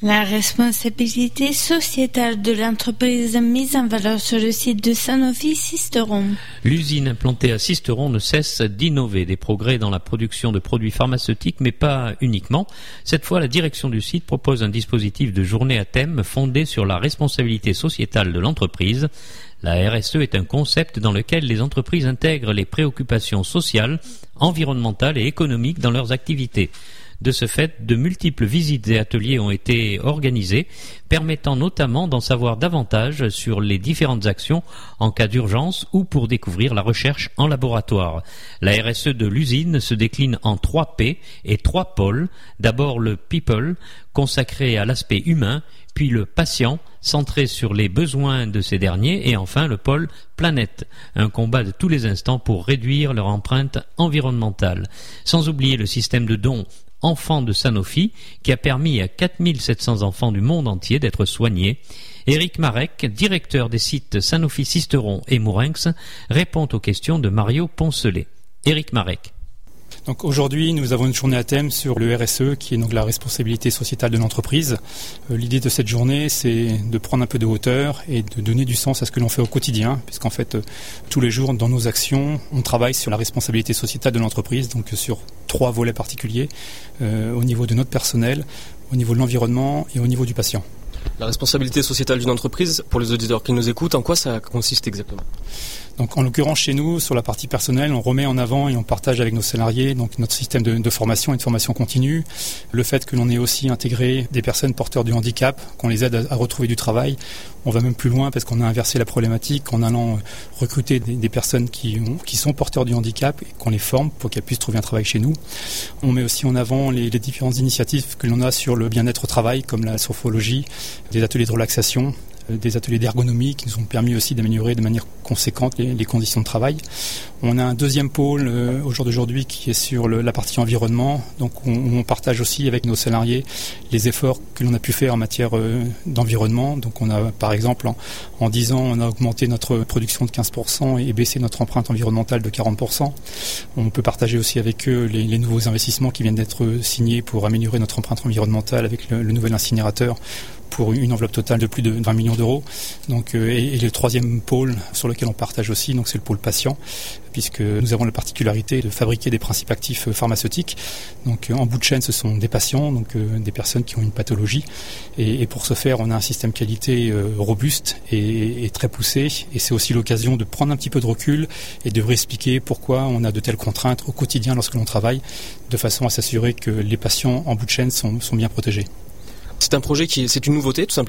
La responsabilité sociétale de l'entreprise mise en valeur sur le site de Sanofi-Sisteron. L'usine implantée à Sisteron ne cesse d'innover, des progrès dans la production de produits pharmaceutiques, mais pas uniquement. Cette fois, la direction du site propose un dispositif de journée à thème fondé sur la responsabilité sociétale de l'entreprise. La RSE est un concept dans lequel les entreprises intègrent les préoccupations sociales, environnementales et économiques dans leurs activités. De ce fait, de multiples visites et ateliers ont été organisés, permettant notamment d'en savoir davantage sur les différentes actions en cas d'urgence ou pour découvrir la recherche en laboratoire. La RSE de l'usine se décline en 3 P et 3 pôles. D'abord le People, consacré à l'aspect humain, puis le patient, centré sur les besoins de ces derniers, et enfin le pôle Planète, un combat de tous les instants pour réduire leur empreinte environnementale. Sans oublier le système de dons Enfants de Sanofi, qui a permis à 4700 enfants du monde entier d'être soignés. Éric Marek, directeur des sites Sanofi-Sisteron et Mourinx, répond aux questions de Mario Poncelet. Éric Marek. Donc aujourd'hui, nous avons une journée à thème sur le RSE, qui est donc la responsabilité sociétale de l'entreprise. L'idée de cette journée, c'est de prendre un peu de hauteur et de donner du sens à ce que l'on fait au quotidien, puisqu'en fait, tous les jours, dans nos actions, on travaille sur la responsabilité sociétale de l'entreprise, donc sur 3 volets particuliers, au niveau de notre personnel, au niveau de l'environnement et au niveau du patient. La responsabilité sociétale d'une entreprise, pour les auditeurs qui nous écoutent, en quoi ça consiste exactement ? Donc en l'occurrence chez nous, sur la partie personnelle, on remet en avant et on partage avec nos salariés donc notre système de formation et de formation continue, le fait que l'on ait aussi intégré des personnes porteurs du handicap, qu'on les aide à retrouver du travail. On va même plus loin parce qu'on a inversé la problématique en allant recruter des personnes qui sont porteurs du handicap et qu'on les forme pour qu'elles puissent trouver un travail chez nous. On met aussi en avant les différentes initiatives que l'on a sur le bien-être au travail, comme la sophrologie, des ateliers de relaxation, des ateliers d'ergonomie qui nous ont permis aussi d'améliorer de manière conséquente les conditions de travail. On a un deuxième pôle au jour d'aujourd'hui qui est sur la partie environnement. Donc on partage aussi avec nos salariés les efforts que l'on a pu faire en matière d'environnement. Donc on a par exemple en 10 ans on a augmenté notre production de 15% et baissé notre empreinte environnementale de 40%. On peut partager aussi avec eux les nouveaux investissements qui viennent d'être signés pour améliorer notre empreinte environnementale avec le nouvel incinérateur pour une enveloppe totale de plus de 20 millions d'euros. Donc, et le troisième pôle sur lequel on partage aussi, donc c'est le pôle patient, puisque nous avons la particularité de fabriquer des principes actifs pharmaceutiques. Donc en bout de chaîne, ce sont des patients, donc des personnes qui ont une pathologie. Et pour ce faire, on a un système qualité robuste et très poussé. Et c'est aussi l'occasion de prendre un petit peu de recul et de réexpliquer pourquoi on a de telles contraintes au quotidien lorsque l'on travaille, de façon à s'assurer que les patients en bout de chaîne sont bien protégés. C'est un projet c'est une nouveauté tout simplement ?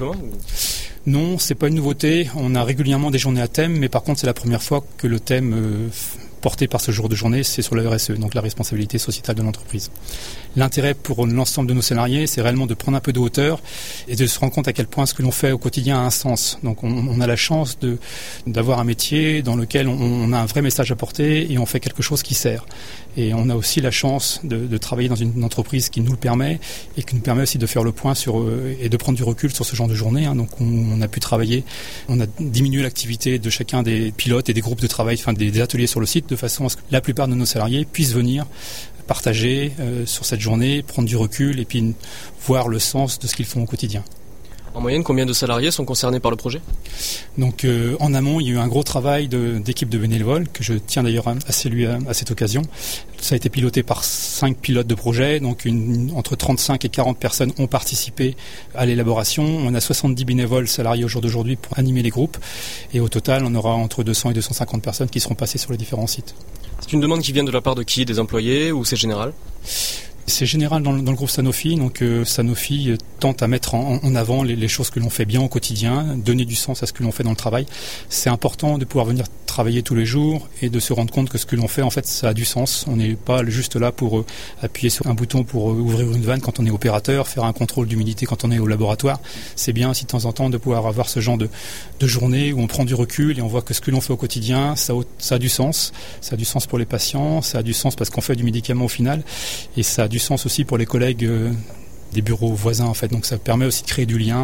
Non, c'est pas une nouveauté. On a régulièrement des journées à thème, mais par contre c'est la première fois que le thème porté par ce jour de journée, c'est sur la RSE, donc la responsabilité sociétale de l'entreprise. L'intérêt pour l'ensemble de nos salariés, c'est réellement de prendre un peu de hauteur et de se rendre compte à quel point ce que l'on fait au quotidien a un sens. Donc on a la chance d'avoir un métier dans lequel on a un vrai message à porter et on fait quelque chose qui sert. Et on a aussi la chance de travailler dans une entreprise qui nous le permet et qui nous permet aussi de faire le point et de prendre du recul sur ce genre de journée. Donc on a pu travailler, on a diminué l'activité de chacun des pilotes et des groupes de travail, enfin des ateliers sur le site, de façon à ce que la plupart de nos salariés puissent venir partager sur cette journée, prendre du recul et puis voir le sens de ce qu'ils font au quotidien. En moyenne, combien de salariés sont concernés par le projet ? Donc en amont, il y a eu un gros travail d'équipe de bénévoles que je tiens d'ailleurs à saluer à cette occasion. Ça a été piloté par 5 pilotes de projet, donc entre 35 et 40 personnes ont participé à l'élaboration. On a 70 bénévoles salariés au jour d'aujourd'hui pour animer les groupes et au total, on aura entre 200 et 250 personnes qui seront passées sur les différents sites. C'est une demande qui vient de la part de qui ? Des employés ou c'est général ? C'est général dans le groupe Sanofi, donc Sanofi tente à mettre en avant les choses que l'on fait bien au quotidien, donner du sens à ce que l'on fait dans le travail. C'est important de pouvoir venir travailler tous les jours et de se rendre compte que ce que l'on fait, en fait, ça a du sens. On n'est pas juste là pour appuyer sur un bouton pour ouvrir une vanne quand on est opérateur, faire un contrôle d'humidité quand on est au laboratoire. C'est bien aussi de temps en temps de pouvoir avoir ce genre de journée où on prend du recul et on voit que ce que l'on fait au quotidien, ça a du sens. Ça a du sens pour les patients, ça a du sens parce qu'on fait du médicament au final et ça a du sens aussi pour les collègues des bureaux voisins en fait. Donc ça permet aussi de créer du lien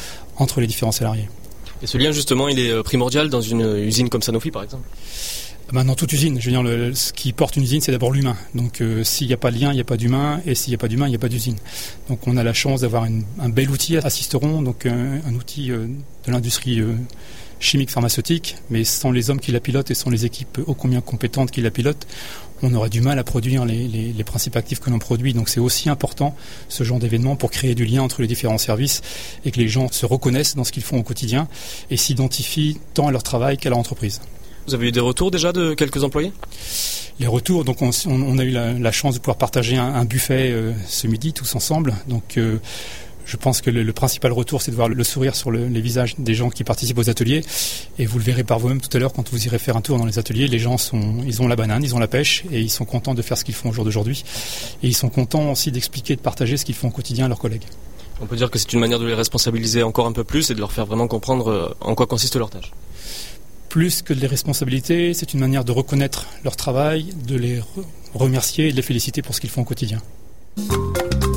entre les différents salariés. Et ce lien justement, il est primordial dans une usine comme Sanofi par exemple ? Dans toute usine, je veux dire, ce qui porte une usine, c'est d'abord l'humain. Donc s'il n'y a pas de lien, il n'y a pas d'humain, et s'il n'y a pas d'humain, il n'y a pas d'usine. Donc on a la chance d'avoir un bel outil à Sisteron, donc un outil de l'industrie chimique pharmaceutique, mais sans les hommes qui la pilotent et sans les équipes ô combien compétentes qui la pilotent, on aurait du mal à produire les principes actifs que l'on produit. Donc c'est aussi important, ce genre d'événement, pour créer du lien entre les différents services et que les gens se reconnaissent dans ce qu'ils font au quotidien et s'identifient tant à leur travail qu'à leur entreprise. Vous avez eu des retours déjà de quelques employés ? Les retours, donc on a eu la chance de pouvoir partager un buffet ce midi tous ensemble. Donc je pense que le principal retour, c'est de voir le sourire sur les visages des gens qui participent aux ateliers. Et vous le verrez par vous-même tout à l'heure quand vous irez faire un tour dans les ateliers. Les gens ils ont la banane, ils ont la pêche et ils sont contents de faire ce qu'ils font au jour d'aujourd'hui. Et ils sont contents aussi d'expliquer, de partager ce qu'ils font au quotidien à leurs collègues. On peut dire que c'est une manière de les responsabiliser encore un peu plus et de leur faire vraiment comprendre en quoi consiste leur tâche. Plus que de les responsabiliser, c'est une manière de reconnaître leur travail, de les remercier et de les féliciter pour ce qu'ils font au quotidien.